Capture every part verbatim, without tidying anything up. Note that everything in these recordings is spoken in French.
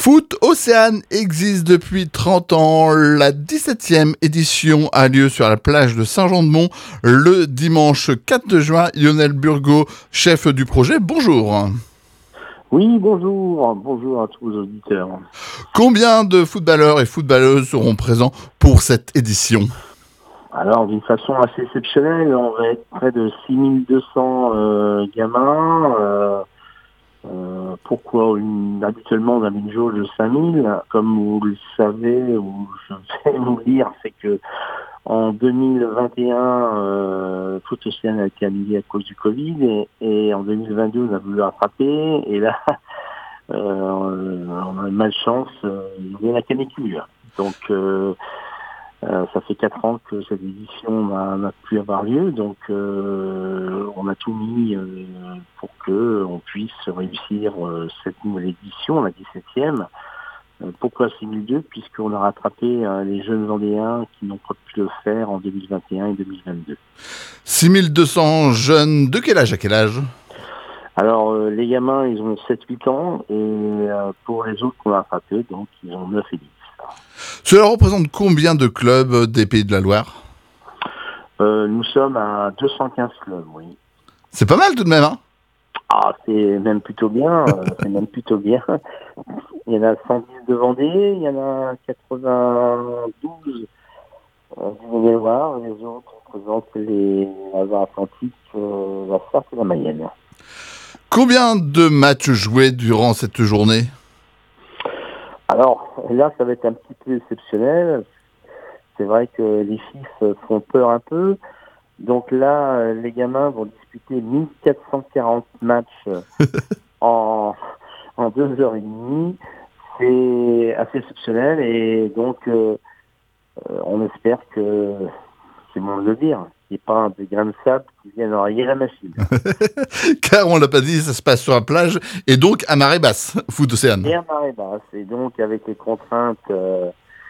Foot Océane existe depuis trente ans. La dix-septième édition a lieu sur la plage de Saint-Jean-de-Mont le dimanche quatre juin. Lionel Burgot, chef du projet, bonjour. Oui, bonjour. Bonjour à tous les auditeurs. Combien de footballeurs et footballeuses seront présents pour cette édition ? Alors, d'une façon assez exceptionnelle, on va être près de six mille deux cents euh, gamins. Euh, euh, pourquoi une, habituellement on a une jauge de cinq mille. Comme vous le savez, ou je vais vous le dire, c'est que en deux mille vingt et un, euh, Foot Océane a été annulé à cause du Covid, et, et en deux mille vingt-deux, on a voulu rattraper, et là, euh, on a malchance, euh, il y a la canicule. Donc, euh, Euh, ça fait quatre ans que cette édition n'a, n'a pu avoir lieu, donc euh, on a tout mis euh, pour que on puisse réussir euh, cette nouvelle édition, la dix-septième. Euh, pourquoi six mille deux ? Puisqu'on a rattrapé euh, les jeunes Vendéens qui n'ont pas pu le faire en deux mille vingt et un et deux mille vingt-deux. six mille deux cents jeunes, de quel âge à quel âge ? Alors euh, les gamins, ils ont sept huit ans, et euh, pour les autres qu'on a rattrapés, donc ils ont neuf et dix. Cela représente combien de clubs des Pays de la Loire ? euh, Nous sommes à deux cent quinze clubs, oui. C'est pas mal tout de même, hein ? Ah, c'est même plutôt bien, euh, c'est même plutôt bien. Il y en a cent dix de Vendée, il y en a quatre-vingt-douze euh, du Maine-et-Loire, les autres représentent les Loire-Atlantique, euh, la Sarthe et la Mayenne. Combien de matchs joués durant cette journée ? Alors, là, ça va être un petit peu exceptionnel. C'est vrai que les chiffres font peur un peu. Donc là, les gamins vont disputer mille quatre cent quarante matchs en, en deux heures et demie. C'est assez exceptionnel, et donc euh, on espère que, c'est bon de le dire, qu'il n'y ait pas des grains de sable qui viennent enrayer la machine. Car on l'a pas dit, ça se passe sur la plage et donc à marée basse, Foot Océane. Et à marée basse, et donc avec les contraintes euh,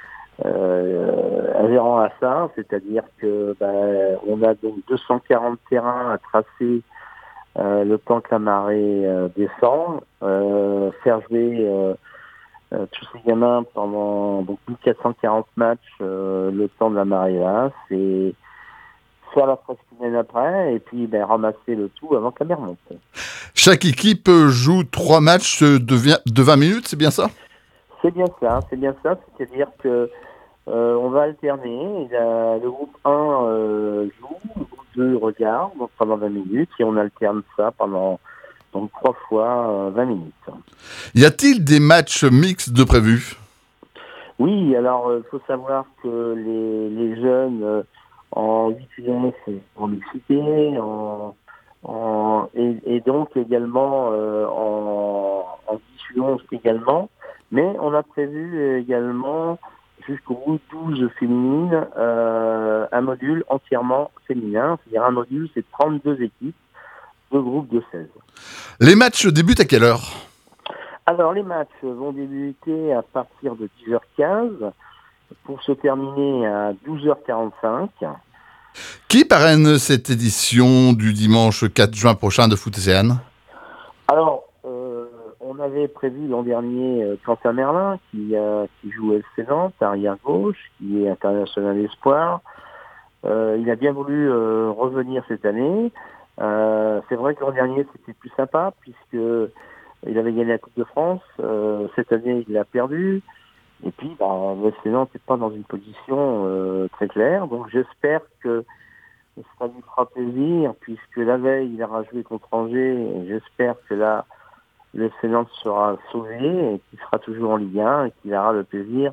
euh, adhérant à ça, c'est-à-dire que bah, on a donc deux cent quarante terrains à tracer euh, le temps que la marée euh, descend, euh, faire jouer euh, euh, tous ces gamins pendant donc mille quatre cent quarante matchs euh, le temps de la marée basse, et faire la presque semaine après, et puis ben, ramasser le tout avant que la mer monte. Chaque équipe joue trois matchs de vingt minutes, c'est bien ça ? C'est bien ça, c'est bien ça, c'est-à-dire que Euh, on va alterner. La, le groupe un euh, joue, le groupe deux regarde donc pendant vingt minutes, et on alterne ça pendant donc trois fois euh, vingt minutes. Y a-t-il des matchs mixtes de prévus ? Oui, alors il euh, faut savoir que les, les jeunes euh, en huit U S, en mixité, en, en, et, et donc également euh, en, en dix U onze également, mais on a prévu également jusqu'au bout douze féminines, euh, un module entièrement féminin. C'est-à-dire un module, c'est trente-deux équipes, deux groupes de seize. Les matchs débutent à quelle heure ? Alors, les matchs vont débuter à partir de dix heures quinze pour se terminer à douze heures quarante-cinq. Qui parraine cette édition du dimanche quatre juin prochain de Foot Océane ? Alors, on avait prévu l'an dernier euh, Quentin Merlin, qui, euh, qui joue F C Nantes, arrière gauche, qui est international espoir. Euh, il a bien voulu euh, revenir cette année. Euh, c'est vrai que l'an dernier, c'était plus sympa, puisque il avait gagné la Coupe de France. Euh, cette année, il l'a perdu. Et puis, bah, le F C Nantes n'est pas dans une position euh, très claire. Donc, j'espère que ça lui fera plaisir, puisque la veille, il aura joué contre Angers. Et j'espère que là, le F C Nantes sera sauvé et qu'il sera toujours en Ligue un, et qu'il aura le plaisir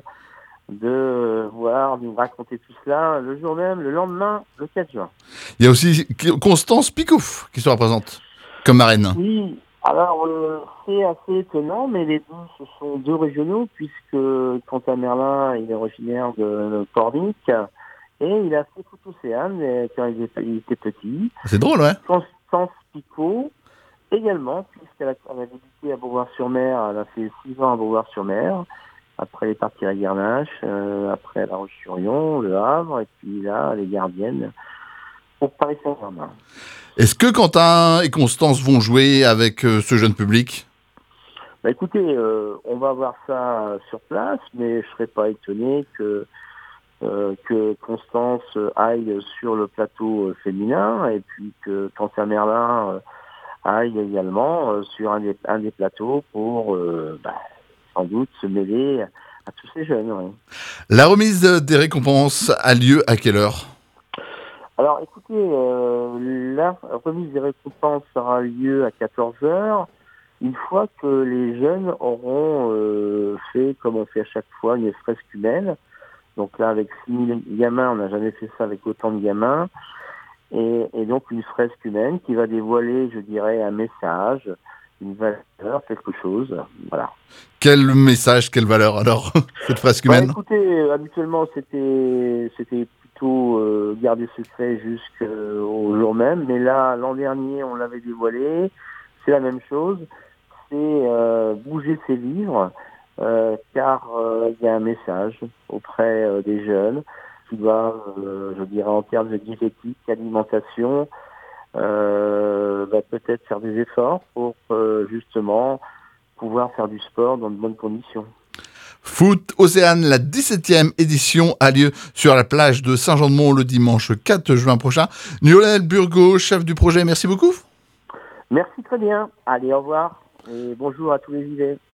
de voir nous raconter tout cela le jour même, le lendemain, le quatre juin. Il y a aussi Constance Picouf qui sera présente comme marraine. Oui, alors euh, c'est assez étonnant, mais les deux, ce sont deux régionaux, puisque Quentin Merlin, il est originaire de Pornic, et il a fait Foot Océane quand il était petit. C'est drôle, ouais. Constance Picot également, puisqu'elle a, elle a débuté à Beauvoir-sur-Mer, elle a fait six ans à Beauvoir-sur-Mer. Après, elle est partie à Garnache, euh, après à La Roche-sur-Yon, Le Havre, et puis là, les gardiennes pour Paris Saint-Germain. Est-ce que Quentin et Constance vont jouer avec euh, ce jeune public ? Bah écoutez, euh, on va voir ça sur place, mais je serais pas étonné que euh, que Constance aille sur le plateau euh, féminin et puis que Quentin Merlin euh, aille également euh, sur un des, un des plateaux pour euh, bah, sans doute se mêler à tous ces jeunes. Ouais. La remise des récompenses a lieu à quelle heure? Alors écoutez, euh, la remise des récompenses aura lieu à quatorze heures, une fois que les jeunes auront euh, fait, comme on fait à chaque fois, une fresque humaine. Donc là, avec six mille gamins, on n'a jamais fait ça avec autant de gamins. Et, et donc une fresque humaine qui va dévoiler, je dirais, un message, une valeur, quelque chose. Voilà. Quel message, quelle valeur alors, cette fresque Bah, humaine? écoutez, habituellement c'était c'était plutôt euh, gardé secret jusqu'au jour même, mais là l'an dernier on l'avait dévoilé. C'est la même chose, c'est euh, bouger ses livres, euh, car euh, il y a un message auprès euh, des jeunes qui doivent, euh, je dirais en termes de diététique, alimentation, euh, bah, peut-être faire des efforts pour euh, justement pouvoir faire du sport dans de bonnes conditions. Foot Océane, la dix-septième édition a lieu sur la plage de Saint-Jean-de-Mont le dimanche quatre juin prochain. Lionel Burgot, chef du projet, merci beaucoup. Merci très bien. Allez, au revoir et bonjour à tous les idées.